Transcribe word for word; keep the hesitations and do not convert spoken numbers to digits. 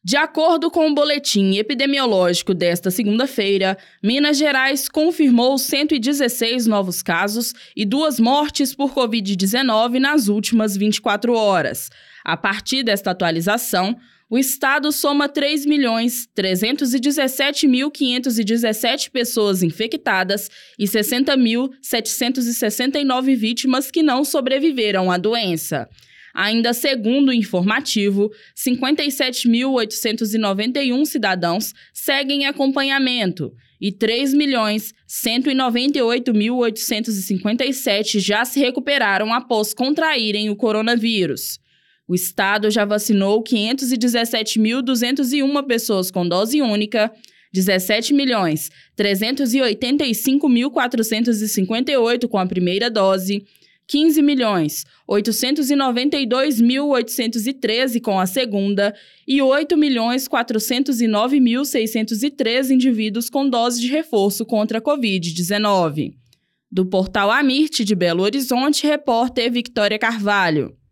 De acordo com o boletim epidemiológico desta segunda-feira, Minas Gerais confirmou cento e dezesseis novos casos e duas mortes por covid dezenove nas últimas vinte e quatro horas. A partir desta atualização, o estado soma três milhões trezentos e dezessete mil quinhentas e dezessete pessoas infectadas e sessenta mil setecentas e sessenta e nove vítimas que não sobreviveram à doença. Ainda segundo o informativo, cinquenta e sete mil oitocentos e noventa e um cidadãos seguem em acompanhamento e três milhões cento e noventa e oito mil oitocentos e cinquenta e sete já se recuperaram após contraírem o coronavírus. O estado já vacinou quinhentas e dezessete mil duzentas e uma pessoas com dose única, dezessete milhões trezentos e oitenta e cinco mil quatrocentos e cinquenta e oito com a primeira dose, quinze milhões oitocentos e noventa e dois mil oitocentos e treze com a segunda e oito milhões quatrocentos e nove mil seiscentos e treze indivíduos com dose de reforço contra a covid dezenove. Do portal Amirte de Belo Horizonte, repórter Victória Carvalho.